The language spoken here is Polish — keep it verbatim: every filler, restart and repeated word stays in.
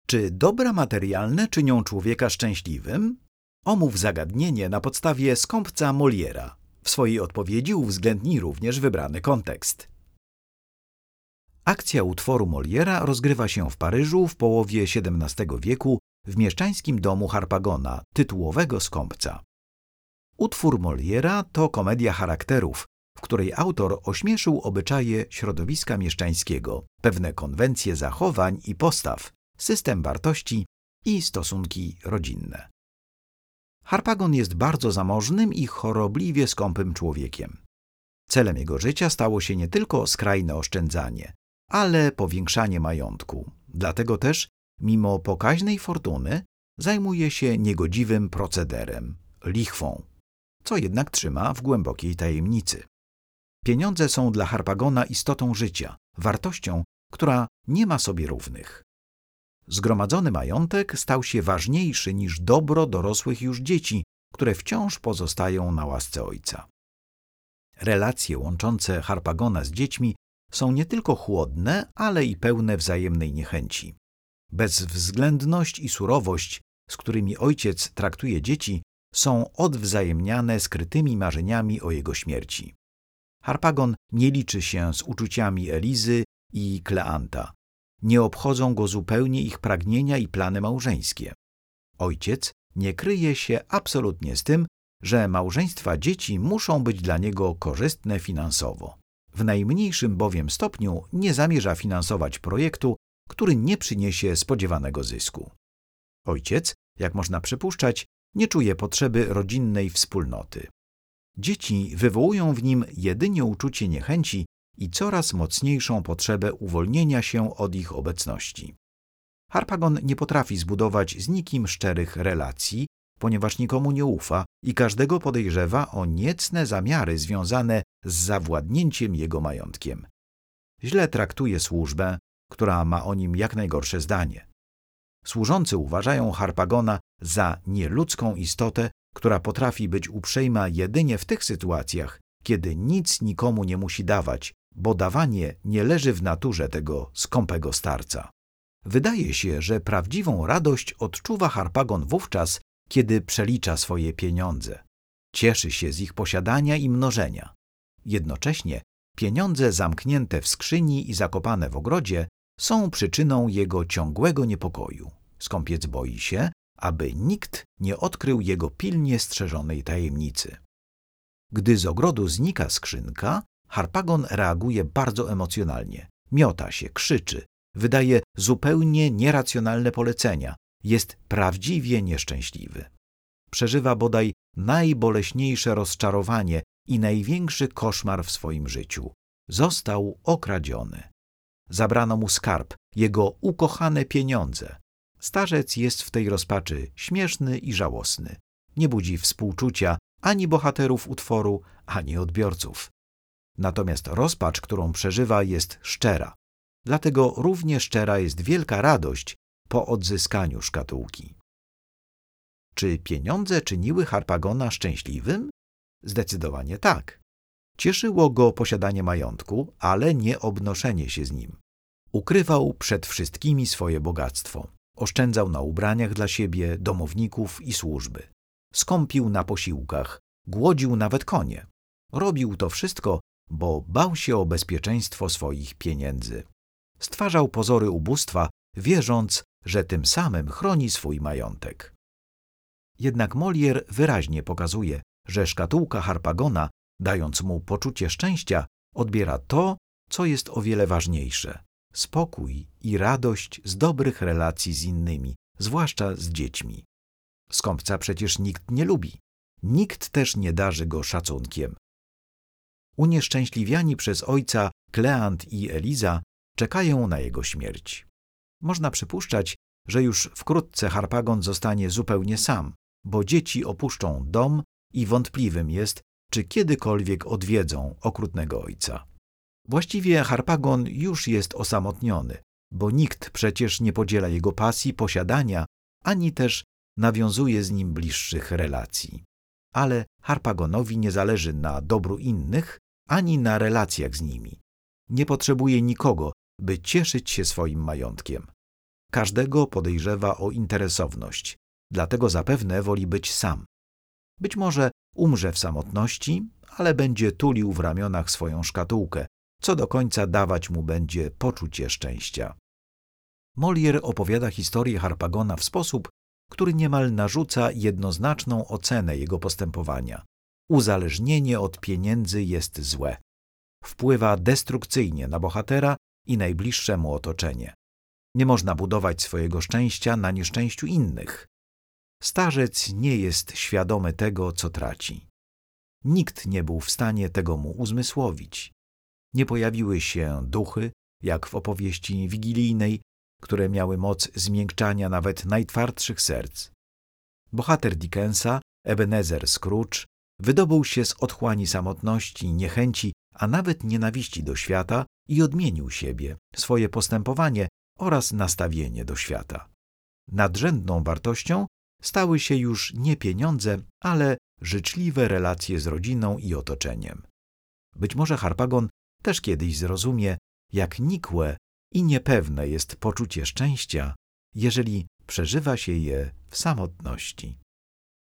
Czy dobra materialne czynią człowieka szczęśliwym? Omów zagadnienie na podstawie skąpca Moliera. W swojej odpowiedzi uwzględnij również wybrany kontekst. Akcja utworu Moliera rozgrywa się w Paryżu w połowie siedemnastego wieku w mieszczańskim domu Harpagona, tytułowego skąpca. Utwór Moliera to komedia charakterów, w której autor ośmieszył obyczaje środowiska mieszczańskiego, pewne konwencje zachowań i postaw, system wartości i stosunki rodzinne. Harpagon jest bardzo zamożnym i chorobliwie skąpym człowiekiem. Celem jego życia stało się nie tylko skrajne oszczędzanie, ale powiększanie majątku. Dlatego też, mimo pokaźnej fortuny, zajmuje się niegodziwym procederem – lichwą, co jednak trzyma w głębokiej tajemnicy. Pieniądze są dla Harpagona istotą życia, wartością, która nie ma sobie równych. Zgromadzony majątek stał się ważniejszy niż dobro dorosłych już dzieci, które wciąż pozostają na łasce ojca. Relacje łączące Harpagona z dziećmi są nie tylko chłodne, ale i pełne wzajemnej niechęci. Bezwzględność i surowość, z którymi ojciec traktuje dzieci, są odwzajemniane skrytymi marzeniami o jego śmierci. Harpagon nie liczy się z uczuciami Elizy i Kleanta. Nie obchodzą go zupełnie ich pragnienia i plany małżeńskie. Ojciec nie kryje się absolutnie z tym, że małżeństwa dzieci muszą być dla niego korzystne finansowo. W najmniejszym bowiem stopniu nie zamierza finansować projektu, który nie przyniesie spodziewanego zysku. Ojciec, jak można przypuszczać, nie czuje potrzeby rodzinnej wspólnoty. Dzieci wywołują w nim jedynie uczucie niechęci i coraz mocniejszą potrzebę uwolnienia się od ich obecności. Harpagon nie potrafi zbudować z nikim szczerych relacji, ponieważ nikomu nie ufa i każdego podejrzewa o niecne zamiary związane z zawładnięciem jego majątkiem. Źle traktuje służbę, która ma o nim jak najgorsze zdanie. Służący uważają Harpagona za nieludzką istotę, która potrafi być uprzejma jedynie w tych sytuacjach, kiedy nic nikomu nie musi dawać, bo dawanie nie leży w naturze tego skąpego starca. Wydaje się, że prawdziwą radość odczuwa Harpagon wówczas, kiedy przelicza swoje pieniądze. Cieszy się z ich posiadania i mnożenia. Jednocześnie pieniądze zamknięte w skrzyni i zakopane w ogrodzie są przyczyną jego ciągłego niepokoju. Skąpiec boi się, aby nikt nie odkrył jego pilnie strzeżonej tajemnicy. Gdy z ogrodu znika skrzynka, Harpagon reaguje bardzo emocjonalnie. Miota się, krzyczy, wydaje zupełnie nieracjonalne polecenia. Jest prawdziwie nieszczęśliwy. Przeżywa bodaj najboleśniejsze rozczarowanie i największy koszmar w swoim życiu. Został okradziony. Zabrano mu skarb, jego ukochane pieniądze. Starzec jest w tej rozpaczy śmieszny i żałosny. Nie budzi współczucia ani bohaterów utworu, ani odbiorców. Natomiast rozpacz, którą przeżywa, jest szczera. Dlatego równie szczera jest wielka radość po odzyskaniu szkatułki. Czy pieniądze czyniły Harpagona szczęśliwym? Zdecydowanie tak. Cieszyło go posiadanie majątku, ale nie obnoszenie się z nim. Ukrywał przed wszystkimi swoje bogactwo. Oszczędzał na ubraniach dla siebie, domowników i służby. Skąpił na posiłkach, głodził nawet konie. Robił to wszystko, bo bał się o bezpieczeństwo swoich pieniędzy. Stwarzał pozory ubóstwa, wierząc, że tym samym chroni swój majątek. Jednak Molière wyraźnie pokazuje, że szkatułka Harpagona, dając mu poczucie szczęścia, odbiera to, co jest o wiele ważniejsze – spokój i radość z dobrych relacji z innymi, zwłaszcza z dziećmi. Skąpca przecież nikt nie lubi. Nikt też nie darzy go szacunkiem. Unieszczęśliwiani przez ojca Kleant i Eliza czekają na jego śmierć. Można przypuszczać, że już wkrótce Harpagon zostanie zupełnie sam, bo dzieci opuszczą dom i wątpliwym jest, czy kiedykolwiek odwiedzą okrutnego ojca. Właściwie Harpagon już jest osamotniony, bo nikt przecież nie podziela jego pasji posiadania, ani też nawiązuje z nim bliższych relacji. Ale Harpagonowi nie zależy na dobru innych, ani na relacjach z nimi. Nie potrzebuje nikogo, by cieszyć się swoim majątkiem. Każdego podejrzewa o interesowność, dlatego zapewne woli być sam. Być może umrze w samotności, ale będzie tulił w ramionach swoją szkatułkę, co do końca dawać mu będzie poczucie szczęścia. Molière opowiada historię Harpagona w sposób, który niemal narzuca jednoznaczną ocenę jego postępowania. Uzależnienie od pieniędzy jest złe. Wpływa destrukcyjnie na bohatera i najbliższe mu otoczenie. Nie można budować swojego szczęścia na nieszczęściu innych. Starzec nie jest świadomy tego, co traci. Nikt nie był w stanie tego mu uzmysłowić. Nie pojawiły się duchy, jak w opowieści wigilijnej, które miały moc zmiękczania nawet najtwardszych serc. Bohater Dickensa, Ebenezer Scrooge, wydobył się z otchłani samotności, niechęci, a nawet nienawiści do świata i odmienił siebie, swoje postępowanie oraz nastawienie do świata. Nadrzędną wartością stały się już nie pieniądze, ale życzliwe relacje z rodziną i otoczeniem. Być może Harpagon też kiedyś zrozumie, jak nikłe i niepewne jest poczucie szczęścia, jeżeli przeżywa się je w samotności.